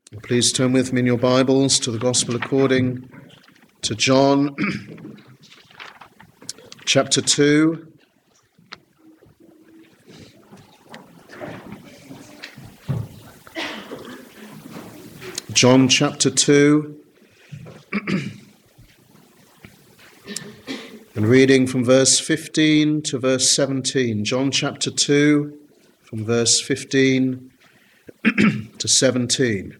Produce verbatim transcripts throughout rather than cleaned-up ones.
Please turn with me in your Bibles to the Gospel according to John, chapter two. John chapter two, and reading from verse fifteen to verse seventeen. John chapter two, from verse fifteen to seventeen.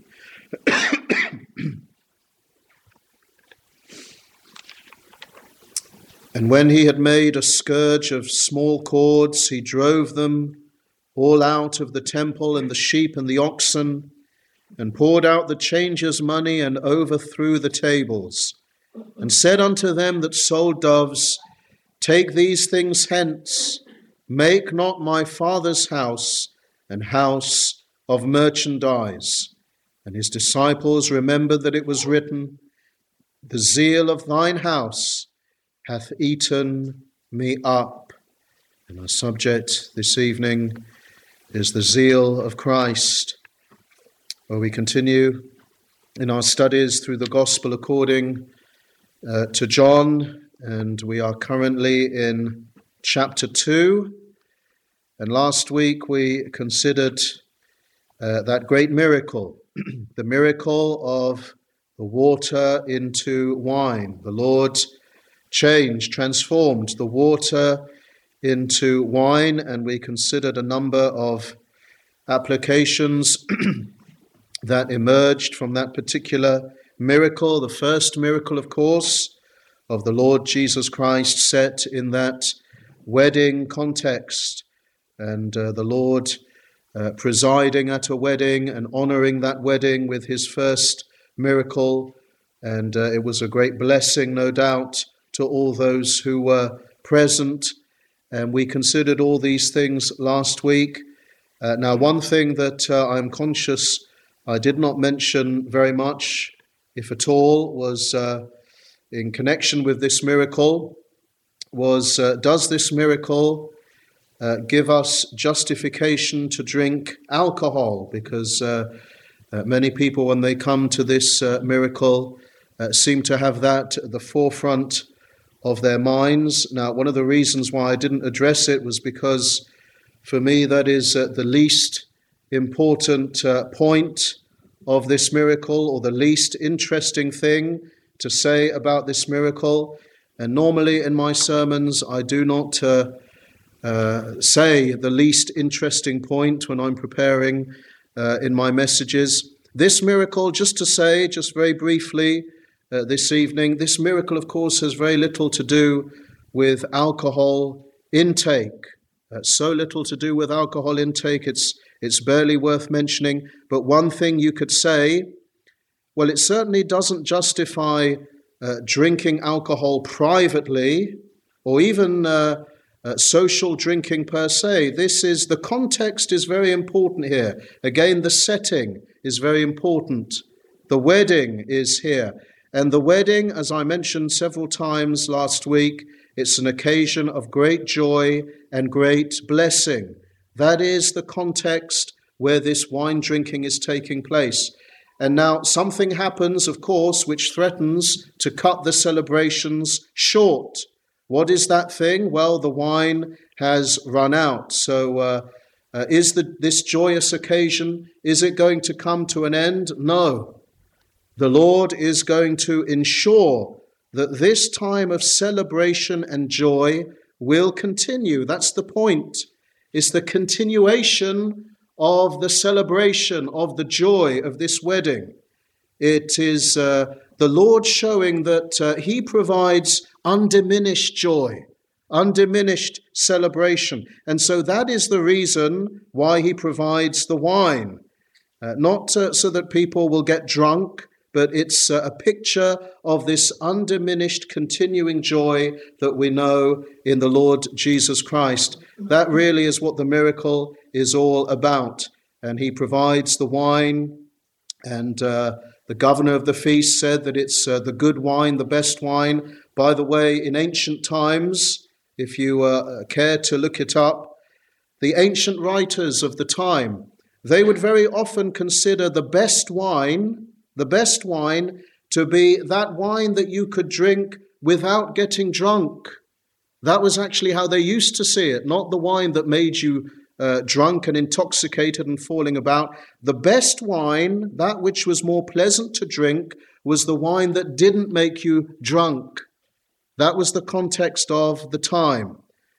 And when he had made a scourge of small cords, he drove them all out of the temple, and the sheep and the oxen, and poured out the changers' money, and overthrew the tables, and said unto them that sold doves, Take these things hence, make not my Father's house an house of merchandise. And his disciples remembered that it was written, The zeal of thine house hath eaten me up. And our subject this evening is the zeal of Christ. Well, we continue in our studies through the Gospel according uh, to John, and we are currently in chapter two. And last week we considered uh, that great miracle, the miracle of the water into wine. The Lord changed, transformed the water into wine, and we considered a number of applications that emerged from that particular miracle. The first miracle, of course, of the Lord Jesus Christ set in that wedding context, and uh, the Lord uh, presiding at a wedding and honoring that wedding with his first miracle. And uh, it was a great blessing, no doubt, to all those who were present. And we considered all these things last week. Uh, now, one thing that uh, I'm conscious I did not mention very much, if at all, was uh, in connection with this miracle, was uh, does this miracle uh, give us justification to drink alcohol? Because uh, uh, many people, when they come to this uh, miracle, uh, seem to have that at the forefront of their minds. Now, one of the reasons why I didn't address it was because, for me, that is uh, the least important uh, point of this miracle, or the least interesting thing to say about this miracle. And normally in my sermons, I do not uh, uh, say the least interesting point when I'm preparing uh, in my messages. This miracle, just to say, just very briefly uh, this evening, this miracle, of course, has very little to do with alcohol intake. Uh, so little to do with alcohol intake, it's It's barely worth mentioning. But one thing you could say, well, it certainly doesn't justify uh, drinking alcohol privately, or even uh, uh, social drinking per se. This is, the context is very important here. Again, the setting is very important. The wedding is here. And the wedding, as I mentioned several times last week, it's an occasion of great joy and great blessing. That is the context where this wine drinking is taking place. And now something happens, of course, which threatens to cut the celebrations short. What is that thing? Well, the wine has run out. So uh, uh, is the, this joyous occasion, is it going to come to an end? No. The Lord is going to ensure that this time of celebration and joy will continue. That's the point. It's the continuation of the celebration, of the joy of this wedding. It is uh, the Lord showing that uh, he provides undiminished joy, undiminished celebration. And so that is the reason why he provides the wine. Uh, not uh, so that people will get drunk, but it's uh, a picture of this undiminished continuing joy that we know in the Lord Jesus Christ. That really is what the miracle is all about. And he provides the wine, and uh, the governor of the feast said that it's uh, the good wine, the best wine. By the way, in ancient times, if you uh, care to look it up, the ancient writers of the time they would very often consider the best wine, the best wine to be that wine that you could drink without getting drunk. That was actually how they used to see it, not the wine that made you uh, drunk and intoxicated and falling about. The best wine, that which was more pleasant to drink, was the wine that didn't make you drunk. That was the context of the time.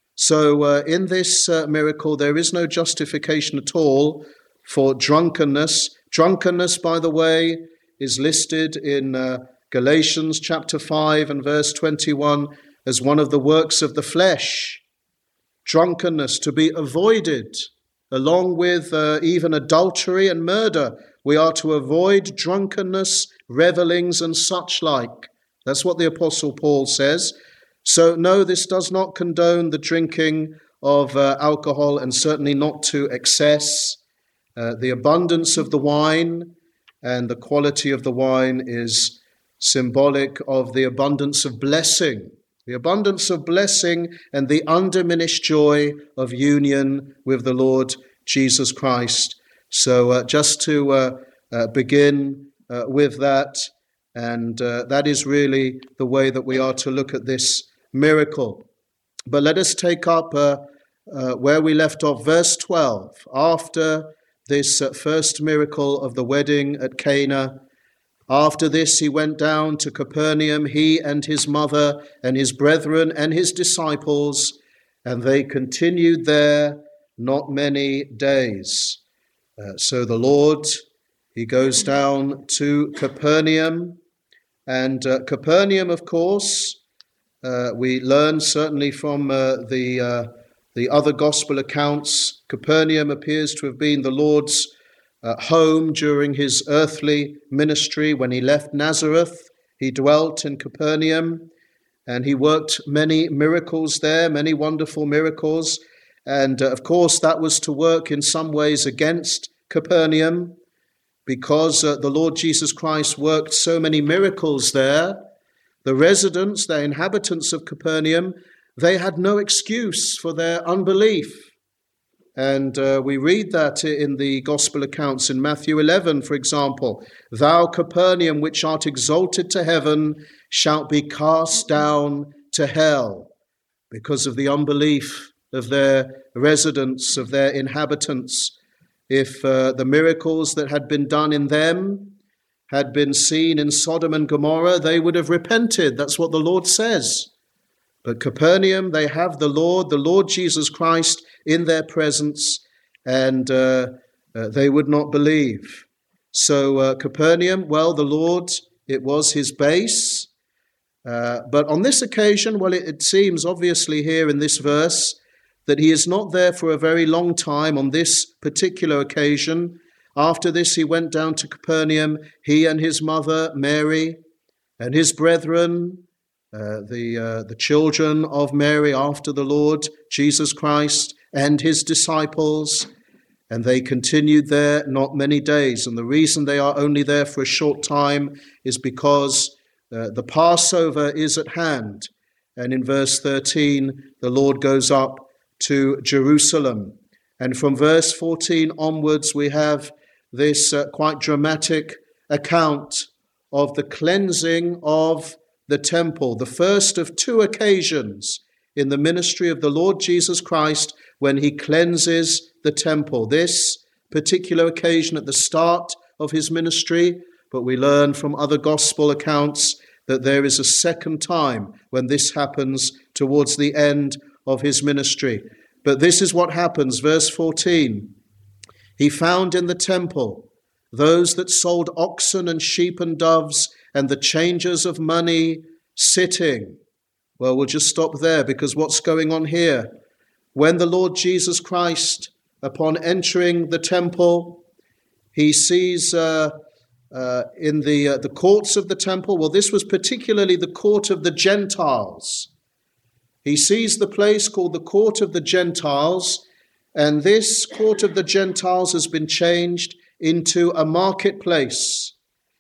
So uh, in this uh, miracle, there is no justification at all for drunkenness. Drunkenness, by the way, is listed in uh, Galatians chapter five and verse twenty-one as one of the works of the flesh. Drunkenness to be avoided, along with uh, even adultery and murder. We are to avoid drunkenness, revelings, and such like. That's what the Apostle Paul says. So no, this does not condone the drinking of uh, alcohol, and certainly not to excess. Uh, the abundance of the wine and the quality of the wine is symbolic of the abundance of blessing, the abundance of blessing and the undiminished joy of union with the Lord Jesus Christ. So uh, just to uh, uh, begin uh, with that, and uh, that is really the way that we are to look at this miracle. But let us take up uh, uh, where we left off, verse twelve. After this uh, first miracle of the wedding at Cana, after this he went down to Capernaum, he and his mother and his brethren and his disciples, and they continued there not many days. Uh, so the Lord, he goes down to Capernaum, and uh, Capernaum, of course, uh, we learn certainly from uh, the uh, the other gospel accounts, Capernaum appears to have been the Lord's uh, home during his earthly ministry. When he left Nazareth, he dwelt in Capernaum, and he worked many miracles there, many wonderful miracles. And uh, of course, that was to work in some ways against Capernaum, because uh, the Lord Jesus Christ worked so many miracles there. The residents, the inhabitants of Capernaum, they had no excuse for their unbelief. And uh, we read that in the gospel accounts in Matthew eleven, for example. Thou, Capernaum, which art exalted to heaven, shalt be cast down to hell, because of the unbelief of their residents, of their inhabitants. If uh, the miracles that had been done in them had been seen in Sodom and Gomorrah, they would have repented. That's what the Lord says. But Capernaum, they have the Lord, the Lord Jesus Christ in their presence, and uh, uh, they would not believe. So uh, Capernaum, well, the Lord, it was his base. Uh, but on this occasion, well, it, it seems obviously here in this verse that he is not there for a very long time on this particular occasion. After this, he went down to Capernaum, he and his mother, Mary, and his brethren, Uh, the uh, the children of Mary after the Lord Jesus Christ, and his disciples, and they continued there not many days. And the reason they are only there for a short time is because uh, the Passover is at hand. And in verse thirteen, the Lord goes up to Jerusalem. And from verse fourteen onwards, we have this uh, quite dramatic account of the cleansing of the temple, the first of two occasions in the ministry of the Lord Jesus Christ when he cleanses the temple. This particular occasion at the start of his ministry, but we learn from other gospel accounts that there is a second time when this happens towards the end of his ministry. But this is what happens, verse fourteen. He found in the temple those that sold oxen and sheep and doves and the changers of money sitting. Well, we'll just stop there, because what's going on here? When the Lord Jesus Christ, upon entering the temple, he sees uh, uh, in the uh, the courts of the temple, well, this was particularly the court of the Gentiles. He sees the place called the court of the Gentiles, and this court of the Gentiles has been changed into a marketplace.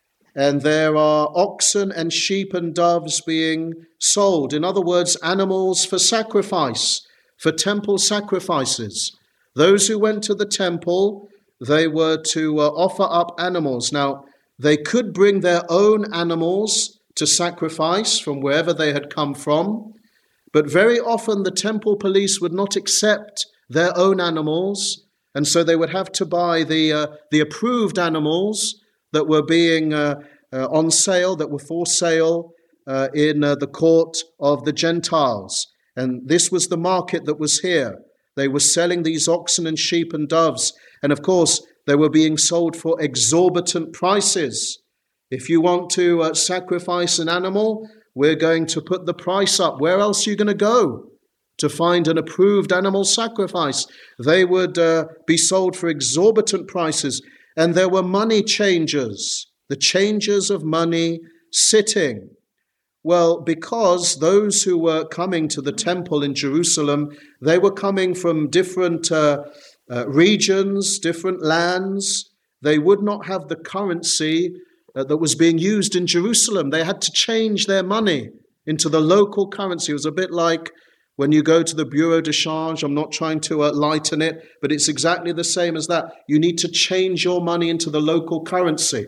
And there are oxen and sheep and doves being sold. In other words, animals for sacrifice, for temple sacrifices. Those who went to the temple they were to uh, offer up animals. Now, they could bring their own animals to sacrifice from wherever they had come from, but very often the temple police would not accept their own animals, and so they would have to buy the uh, the approved animals that were being uh, uh, on sale, that were for sale uh, in uh, the court of the Gentiles. And this was the market that was here. They were selling these oxen and sheep and doves, and of course they were being sold for exorbitant prices. If you want to uh, sacrifice an animal, we're going to put the price up. Where else are you going to go to find an approved animal sacrifice? They would uh, be sold for exorbitant prices. And there were money changers, the changers of money sitting. Well, because those who were coming to the temple in Jerusalem, they were coming from different uh, uh, regions, different lands. They would not have the currency uh, that was being used in Jerusalem. They had to change their money into the local currency. It was a bit like when you go to the Bureau de Change. I'm not trying to uh, lighten it, but it's exactly the same as that. You need to change your money into the local currency.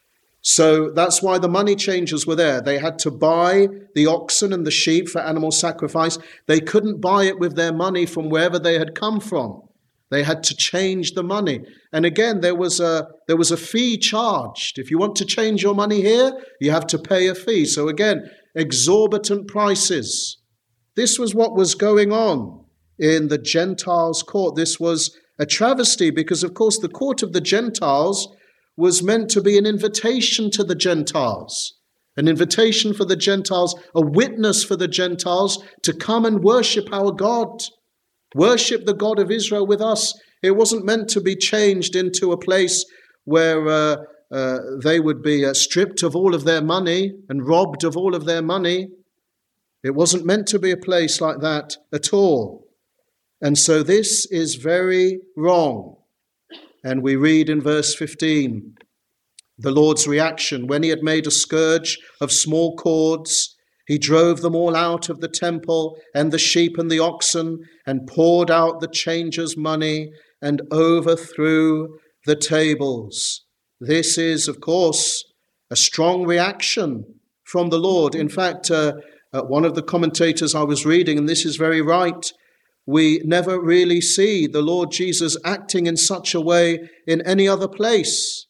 So that's why the money changers were there. They had to buy the oxen and the sheep for animal sacrifice. They couldn't buy it with their money from wherever they had come from. They had to change the money. And again, there was a there was a fee charged. If you want to change your money here, you have to pay a fee. So again, exorbitant prices. This was what was going on in the Gentiles' court. This was a travesty because, of course, the court of the Gentiles was meant to be an invitation to the Gentiles, an invitation for the Gentiles, a witness for the Gentiles to come and worship our God, worship the God of Israel with us. It wasn't meant to be changed into a place where uh, uh, they would be uh, stripped of all of their money and robbed of all of their money. It wasn't meant to be a place like that at all. And so this is very wrong. And we read in verse fifteen, the Lord's reaction. When he had made a scourge of small cords, he drove them all out of the temple and the sheep and the oxen and poured out the changers' money and overthrew the tables. This is, of course, a strong reaction from the Lord. In fact, uh, uh, one of the commentators I was reading, and this is very right, we never really see the Lord Jesus acting in such a way in any other place.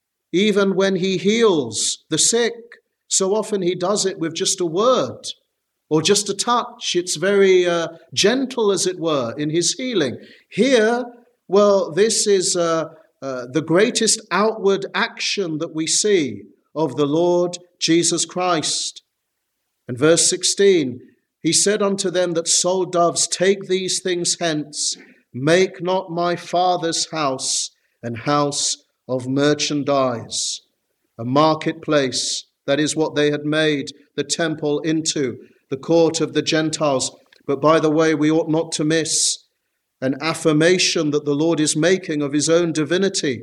Even when he heals the sick, so often he does it with just a word or just a touch. It's very uh, gentle, as it were, in his healing. Here, well, this is uh, uh, the greatest outward action that we see of the Lord Jesus Christ. And verse sixteen, he said unto them that sold doves, take these things hence, make not my Father's house an house of merchandise. A marketplace, that is what they had made the temple into, the court of the Gentiles. But by the way, we ought not to miss an affirmation that the Lord is making of his own divinity.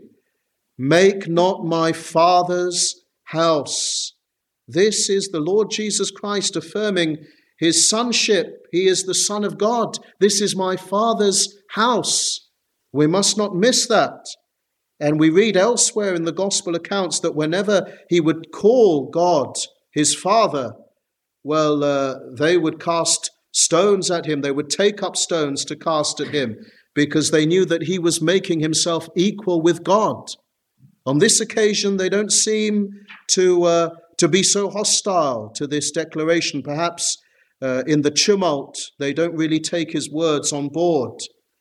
Make not my Father's house. This is the Lord Jesus Christ affirming his sonship. He is the Son of God. This is my Father's house. We must not miss that. And we read elsewhere in the gospel accounts that whenever he would call God his Father, well, uh, they would cast stones at him. They would take up stones to cast at him because they knew that he was making himself equal with God. On this occasion, they don't seem to, uh, to be so hostile to this declaration. Perhaps Uh, in the tumult, they don't really take his words on board.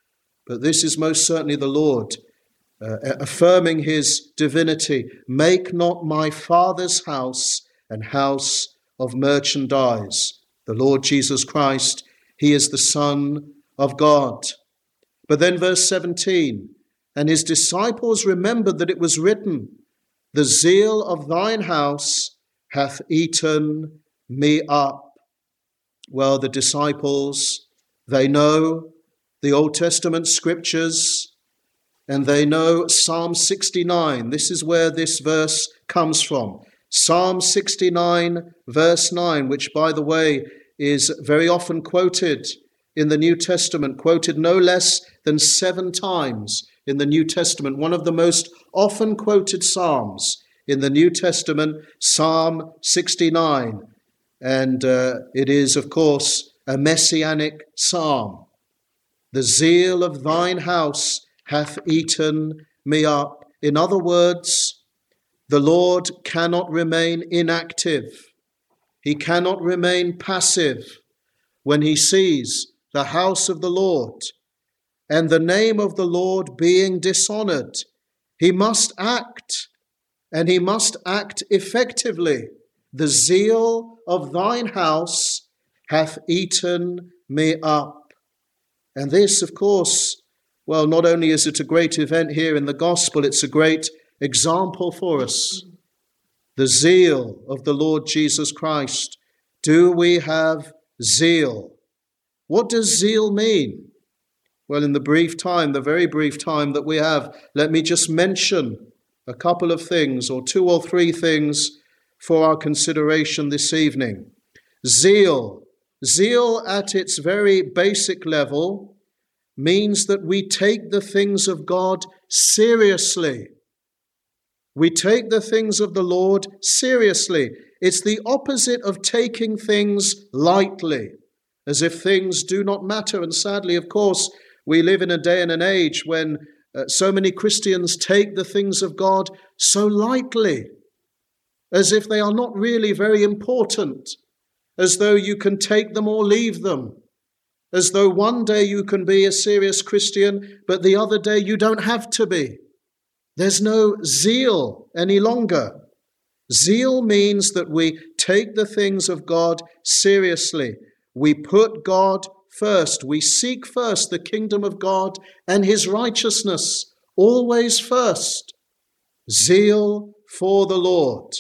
But this is most certainly the Lord uh, affirming his divinity. Make not my Father's house an house of merchandise. The Lord Jesus Christ, he is the Son of God. But then verse seventeen, and his disciples remembered that it was written, the zeal of thine house hath eaten me up. Well, the disciples, they know the Old Testament scriptures, and they know Psalm sixty-nine. This is where this verse comes from. Psalm sixty-nine, verse nine, which, by the way, is very often quoted in the New Testament, quoted no less than seven times in the New Testament, one of the most often quoted psalms in the New Testament, Psalm sixty-nine. And uh, it is, of course, a messianic psalm. The zeal of thine house hath eaten me up. In other words, the Lord cannot remain inactive. He cannot remain passive when he sees the house of the Lord and the name of the Lord being dishonored. He must act, and he must act effectively. The zeal of thine house hath eaten me up. And this, of course, well, not only is it a great event here in the gospel, it's a great example for us. The zeal of the Lord Jesus Christ. Do we have zeal? What does zeal mean? Well, in the brief time, the very brief time that we have, let me just mention a couple of things, or two or three things for our consideration this evening. Zeal. Zeal at its very basic level means that we take the things of God seriously. We take the things of the Lord seriously. It's the opposite of taking things lightly, as if things do not matter. And sadly, of course, we live in a day and an age when uh, so many Christians take the things of God so lightly, as if they are not really very important, as though you can take them or leave them, as though one day you can be a serious Christian, but the other day you don't have to be. There's no zeal any longer. Zeal means that we take the things of God seriously. We put God first. We seek first the kingdom of God and his righteousness, always first. Zeal for the Lord.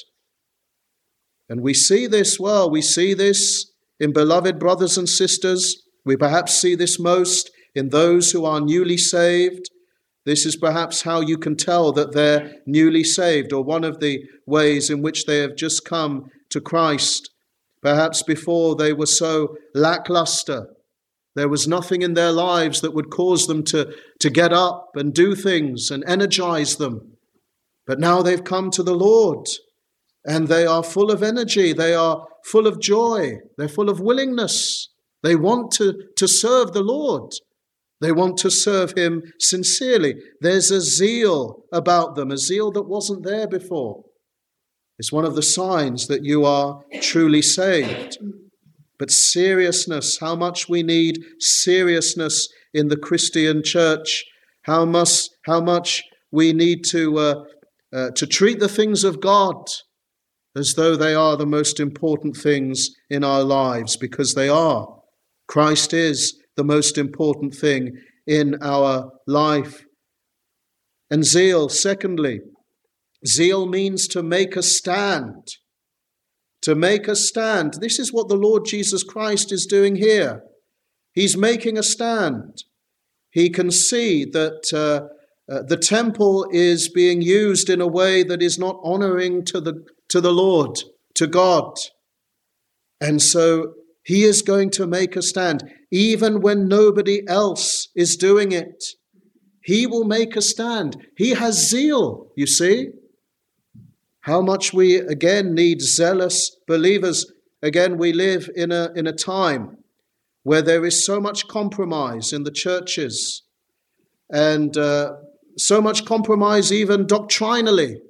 And we see this well. We see this in beloved brothers and sisters. We perhaps see this most in those who are newly saved. This is perhaps how you can tell that they're newly saved, or one of the ways in which they have just come to Christ. Perhaps before they were so lackluster. There was nothing in their lives that would cause them to, to get up and do things and energize them. But now they've come to the Lord, and they are full of energy. They are full of joy. They're full of willingness. They want to, to serve the Lord. They want to serve him sincerely. There's a zeal about them, a zeal that wasn't there before. It's one of the signs that you are truly saved. But seriousness, how much we need seriousness in the Christian church, how much, how much we need to, uh, uh, to treat the things of God as though they are the most important things in our lives, because they are. Christ is the most important thing in our life. And zeal, secondly, zeal means to make a stand. To make a stand. This is what the Lord Jesus Christ is doing here. He's making a stand. He can see that uh, uh, the temple is being used in a way that is not honoring to the, to the Lord, to God. And so he is going to make a stand. Even when nobody else is doing it, he will make a stand. He has zeal, you see. How much we, again, need zealous believers. Again, we live in a, in a time where there is so much compromise in the churches, and uh, so much compromise even doctrinally.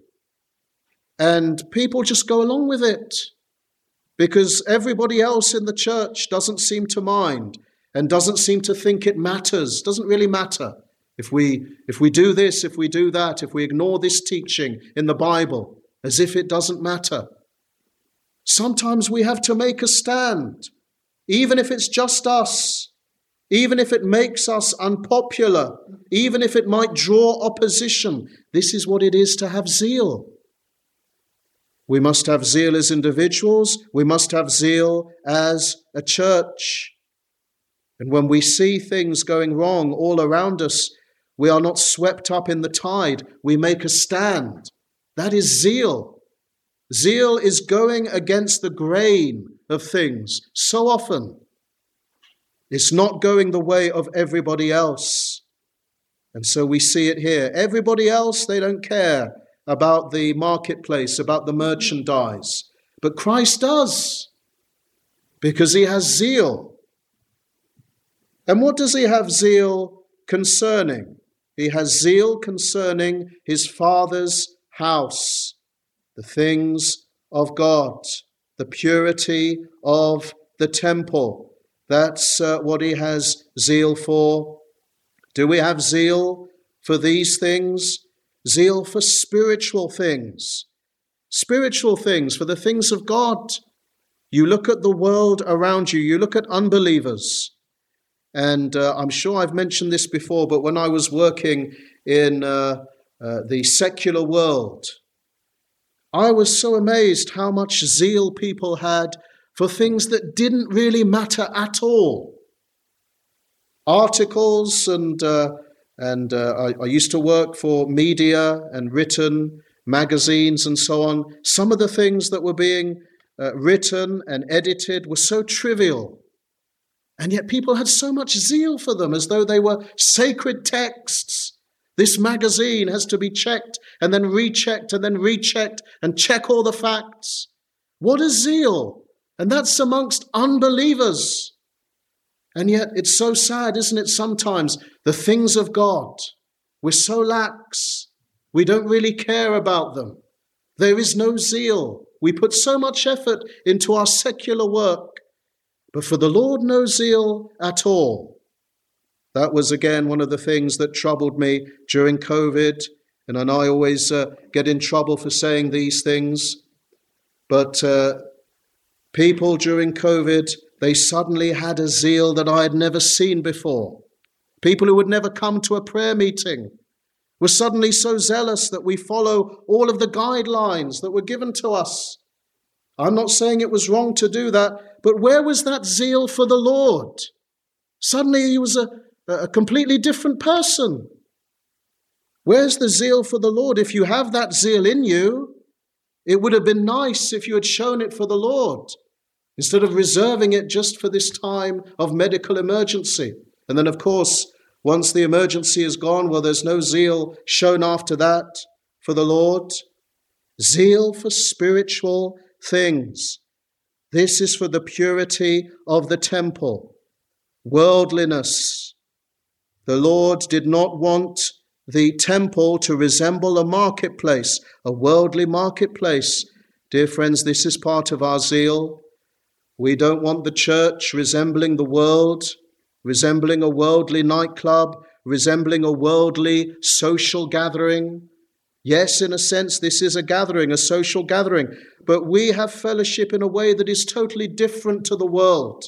And people just go along with it because everybody else in the church doesn't seem to mind and doesn't seem to think it matters. Doesn't really matter if we, if we do this, if we do that, if we ignore this teaching in the Bible, as if it doesn't matter. Sometimes we have to make a stand, even if it's just us, even if it makes us unpopular, even if it might draw opposition. This is what it is to have zeal. We must have zeal as individuals. We must have zeal as a church. And when we see things going wrong all around us, we are not swept up in the tide. We make a stand. That is zeal. Zeal is going against the grain of things so often. It's not going the way of everybody else. And so we see it here. Everybody else, they don't care about the marketplace, about the merchandise. But Christ does, because he has zeal. And what does he have zeal concerning? He has zeal concerning his Father's house, the things of God, the purity of the temple. That's uh, what he has zeal for. Do we have zeal for these things? Zeal for spiritual things. Spiritual things, for the things of God. You look at the world around you, you look at unbelievers. And uh, I'm sure I've mentioned this before, but when I was working in uh, uh, the secular world, I was so amazed how much zeal people had for things that didn't really matter at all. Articles and uh, and uh, I, I used to work for media and written magazines and so on. Some of the things that were being uh, written and edited were so trivial, and yet people had so much zeal for them as though they were sacred texts. This magazine has to be checked and then rechecked and then rechecked and check all the facts. What a zeal! And that's amongst unbelievers. And yet it's so sad, isn't it, sometimes, the things of God. We're so lax. We don't really care about them. There is no zeal. We put so much effort into our secular work, but for the Lord, no zeal at all. That was, again, one of the things that troubled me during COVID, and I always uh, get in trouble for saying these things. But uh, people during COVID, they suddenly had a zeal that I had never seen before. People who would never come to a prayer meeting were suddenly so zealous that we follow all of the guidelines that were given to us. I'm not saying it was wrong to do that, but where was that zeal for the Lord? Suddenly he was a, a completely different person. Where's the zeal for the Lord? If you have that zeal in you, it would have been nice if you had shown it for the Lord, instead of reserving it just for this time of medical emergency. And then, of course, once the emergency is gone, well, there's no zeal shown after that for the Lord. Zeal for spiritual things. This is for the purity of the temple. Worldliness. The Lord did not want the temple to resemble a marketplace, a worldly marketplace. Dear friends, this is part of our zeal. We don't want the church resembling the world, resembling a worldly nightclub, resembling a worldly social gathering. Yes, in a sense, this is a gathering, a social gathering, but we have fellowship in a way that is totally different to the world.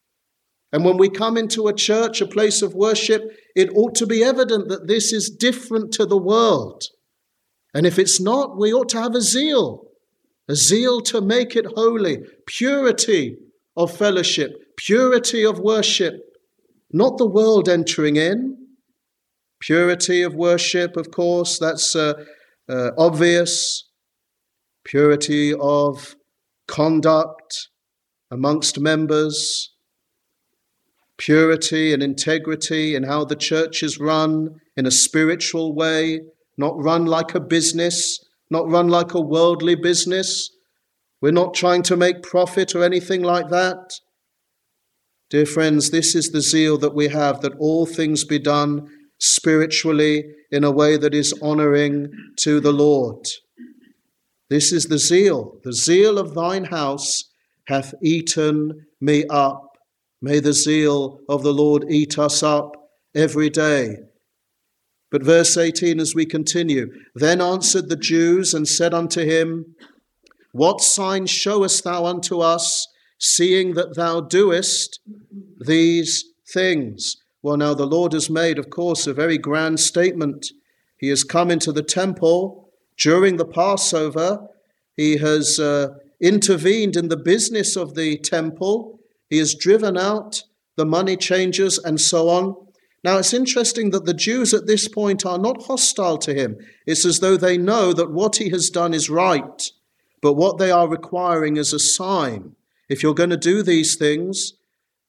And when we come into a church, a place of worship, it ought to be evident that this is different to the world. And if it's not, we ought to have a zeal, a zeal to make it holy, purity of fellowship, purity of worship, not the world entering in. Purity of worship, of course, that's uh, uh, obvious. Purity of conduct amongst members. Purity and integrity in how the church is run in a spiritual way, not run like a business, not run like a worldly business. We're not trying to make profit or anything like that. Dear friends, this is the zeal that we have, that all things be done spiritually in a way that is honoring to the Lord. This is the zeal. The zeal of thine house hath eaten me up. May the zeal of the Lord eat us up every day. But verse eighteen, as we continue, then answered the Jews and said unto him, what sign showest thou unto us, seeing that thou doest these things? Well, now the Lord has made, of course, a very grand statement. He has come into the temple during the Passover. He has uh, intervened in the business of the temple. He has driven out the money changers and so on. Now, it's interesting that the Jews at this point are not hostile to him. It's as though they know that what he has done is right. But what they are requiring is a sign. If you're going to do these things,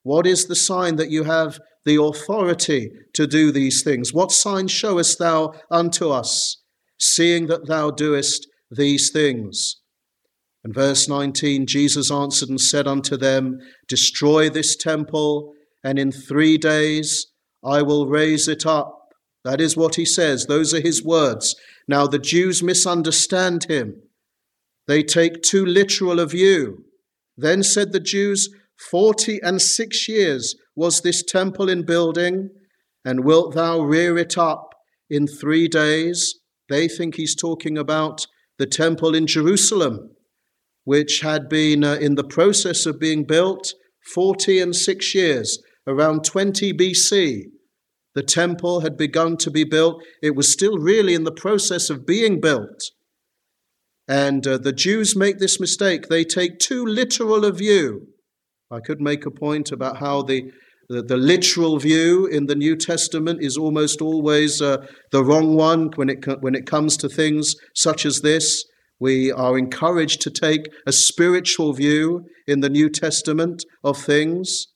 What is the sign that you have the authority to do these things? What sign showest thou unto us, seeing that thou doest these things? And verse nineteen, Jesus answered and said unto them, Destroy this temple, and in three days I will raise it up. That is what he says. Those are his words. Now the Jews misunderstand him. They take too literal a view. Then said the Jews, Forty and six years was this temple in building, and wilt thou rear it up in three days? They think he's talking about the temple in Jerusalem, which had been uh, in the process of being built forty and six years, around twenty B C. The temple had begun to be built. It was still really in the process of being built. And uh, the Jews make this mistake. They take too literal a view. I could make a point about how the, the, the literal view in the New Testament is almost always uh, the wrong one when it, when it comes to things such as this. We are encouraged to take a spiritual view in the New Testament of things.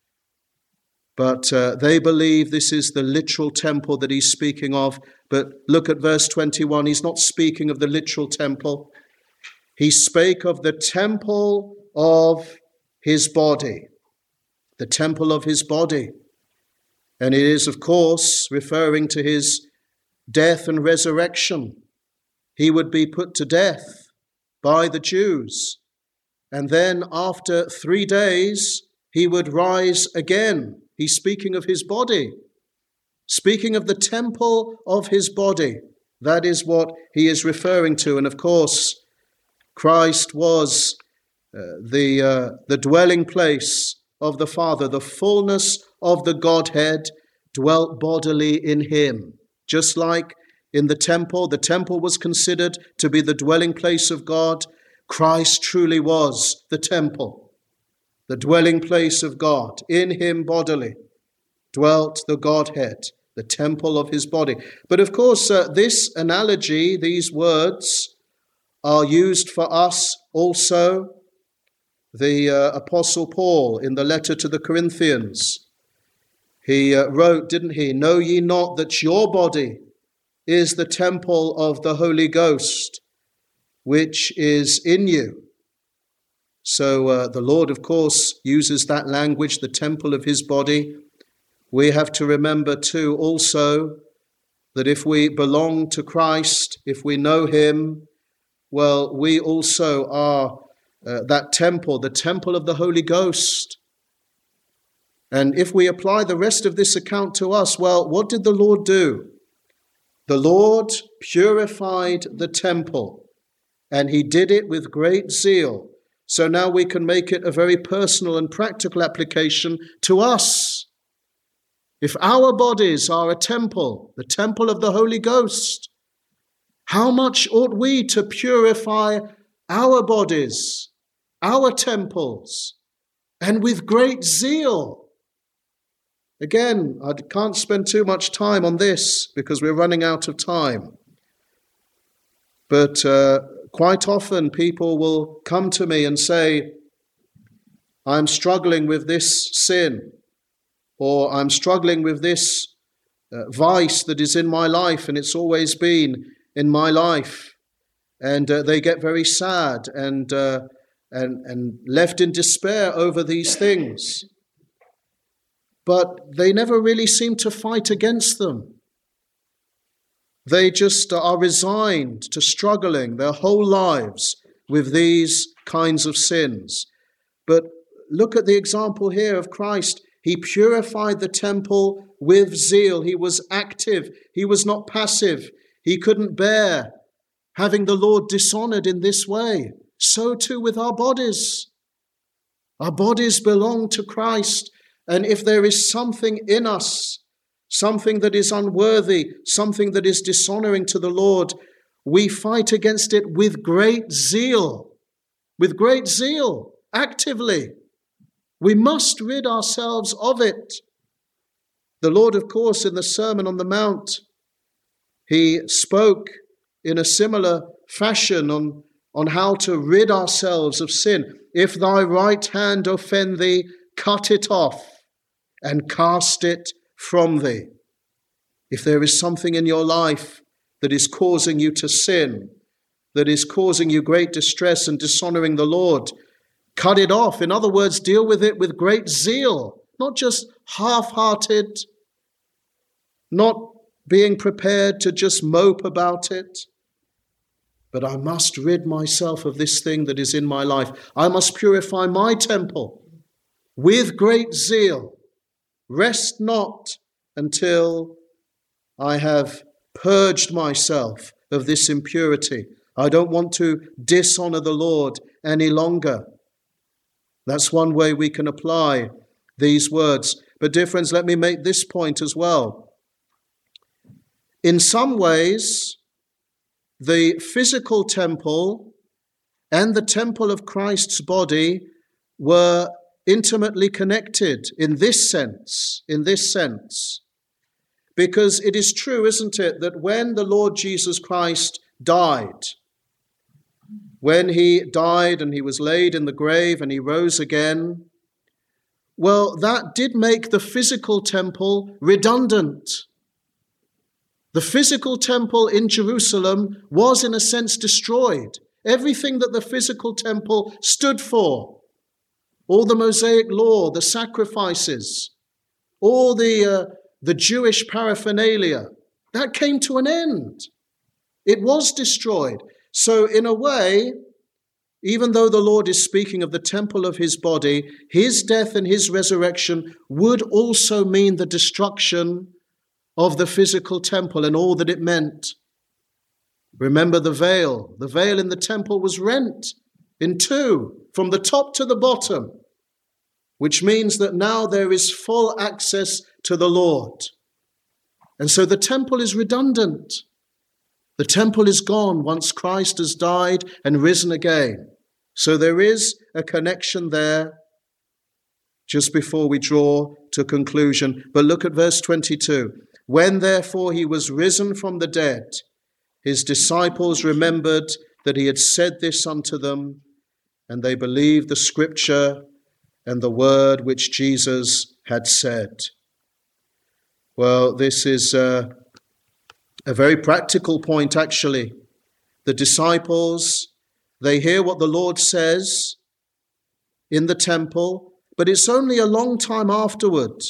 But uh, they believe this is the literal temple that he's speaking of. But look at verse twenty-one. He's not speaking of the literal temple. He spake of the temple of his body. The temple of his body. And it is, of course, referring to his death and resurrection. He would be put to death by the Jews. And then after three days, he would rise again. He's speaking of his body, speaking of the temple of his body. That is what he is referring to. And of course, Christ was uh, the, uh, the dwelling place of the Father. The fullness of the Godhead dwelt bodily in him. Just like in the temple, the temple was considered to be the dwelling place of God. Christ truly was the temple. The dwelling place of God. In him bodily dwelt the Godhead, the temple of his body. But of course, uh, this analogy, these words, are used for us also. The uh, Apostle Paul, in the letter to the Corinthians, he uh, wrote, didn't he? Know ye not that your body is the temple of the Holy Ghost, which is in you? So uh, the Lord, of course, uses that language, the temple of his body. We have to remember too also that if we belong to Christ, if we know him, well, we also are uh, that temple, the temple of the Holy Ghost. And if we apply the rest of this account to us, well, what did the Lord do? The Lord purified the temple, and he did it with great zeal. So now we can make it a very personal and practical application to us. If our bodies are a temple, the temple of the Holy Ghost, how much ought we to purify our bodies, our temples, and with great zeal? Again, I can't spend too much time on this because we're running out of time. But uh, quite often people will come to me and say, I'm struggling with this sin, or I'm struggling with this uh, vice that is in my life, and it's always been in my life. And uh, they get very sad and, uh, and, and left in despair over these things. But they never really seem to fight against them. They just are resigned to struggling their whole lives with these kinds of sins. But look at the example here of Christ. He purified the temple with zeal. He was active. He was not passive. He couldn't bear having the Lord dishonored in this way. So too with our bodies. Our bodies belong to Christ. And if there is something in us, something that is unworthy, something that is dishonoring to the Lord, we fight against it with great zeal, with great zeal, actively. We must rid ourselves of it. The Lord, of course, in the Sermon on the Mount, he spoke in a similar fashion on, on how to rid ourselves of sin. If thy right hand offend thee, cut it off and cast it from thee. If there is something in your life that is causing you to sin, that is causing you great distress and dishonoring the Lord, cut it off. In other words, deal with it with great zeal, not just half-hearted, not being prepared to just mope about it. But I must rid myself of this thing that is in my life. I must purify my temple with great zeal. Rest not until I have purged myself of this impurity. I don't want to dishonor the Lord any longer. That's one way we can apply these words. But dear friends, let me make this point as well. In some ways, the physical temple and the temple of Christ's body were intimately connected in this sense, in this sense. Because it is true, isn't it, that when the Lord Jesus Christ died, when he died and he was laid in the grave and he rose again, well, that did make the physical temple redundant. The physical temple in Jerusalem was, in a sense, destroyed. Everything that the physical temple stood for, all the Mosaic law, the sacrifices, all the, uh, the Jewish paraphernalia, that came to an end. It was destroyed. So in a way, even though the Lord is speaking of the temple of his body, his death and his resurrection would also mean the destruction of the physical temple and all that it meant. Remember the veil. The veil in the temple was rent in two, from the top to the bottom, which means that now there is full access to the Lord. And so the temple is redundant. The temple is gone once Christ has died and risen again. So there is a connection there just before we draw to conclusion. But look at verse twenty-two. When therefore he was risen from the dead, his disciples remembered that he had said this unto them, and they believed the scripture and the word which Jesus had said. Well, this is uh, a very practical point, actually. The disciples, they hear what the Lord says in the temple, but it's only a long time afterward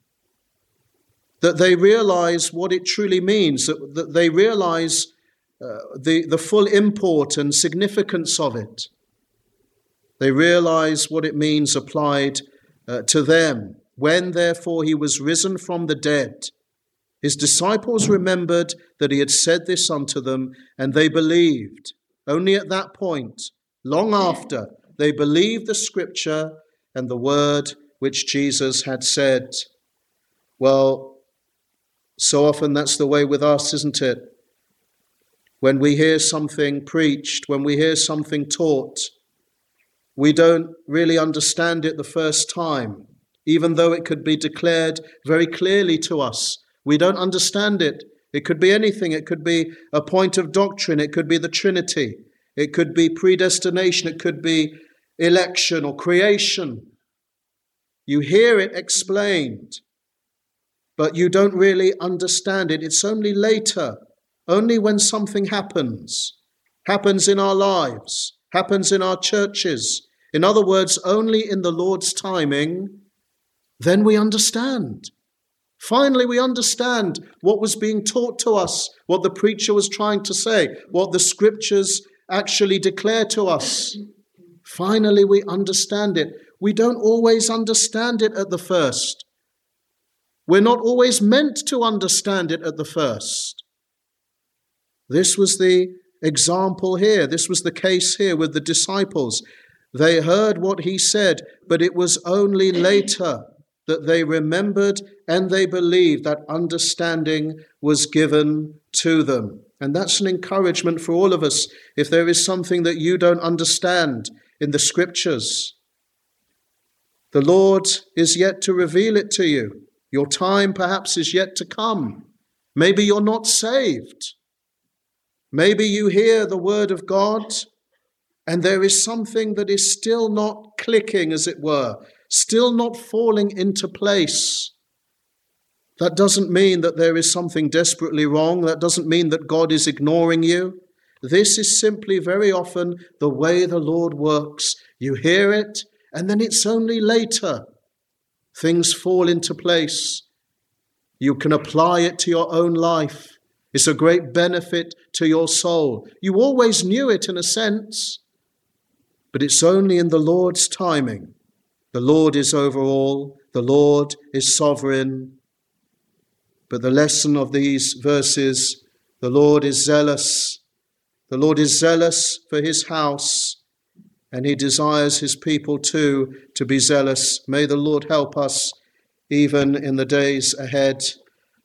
that they realize what it truly means, that, that they realize uh, the, the full import and significance of it. They realize what it means applied uh, to them. When, therefore, he was risen from the dead, his disciples remembered that he had said this unto them, and they believed. Only at that point, long after, they believed the scripture and the word which Jesus had said. Well, so often that's the way with us, isn't it? When we hear something preached, when we hear something taught, we don't really understand it the first time, even though it could be declared very clearly to us. We don't understand it. It could be anything. It could be a point of doctrine. It could be the Trinity. It could be predestination. It could be election or creation. You hear it explained, but you don't really understand it. It's only later, only when something happens, happens in our lives, happens in our churches. In other words, only in the Lord's timing, then we understand. Finally, we understand what was being taught to us, what the preacher was trying to say, what the scriptures actually declare to us. Finally, we understand it. We don't always understand it at the first. We're not always meant to understand it at the first. This was the example here. This was the case here with the disciples. They heard what he said, but it was only later that they remembered and they believed that understanding was given to them. And that's an encouragement for all of us. If there is something that you don't understand in the scriptures, the Lord is yet to reveal it to you. Your time perhaps is yet to come. Maybe you're not saved. Maybe you hear the word of God and there is something that is still not clicking, as it were. still not falling into place. That doesn't mean that there is something desperately wrong. That doesn't mean that God is ignoring you. This is simply very often the way the Lord works. You hear it, and then it's only later things fall into place. You can apply it to your own life. It's a great benefit to your soul. You always knew it in a sense, but it's only in the Lord's timing. The Lord is over all. The Lord is sovereign. But the lesson of these verses, the Lord is zealous. The Lord is zealous for his house, and he desires his people too to be zealous. May the Lord help us even in the days ahead.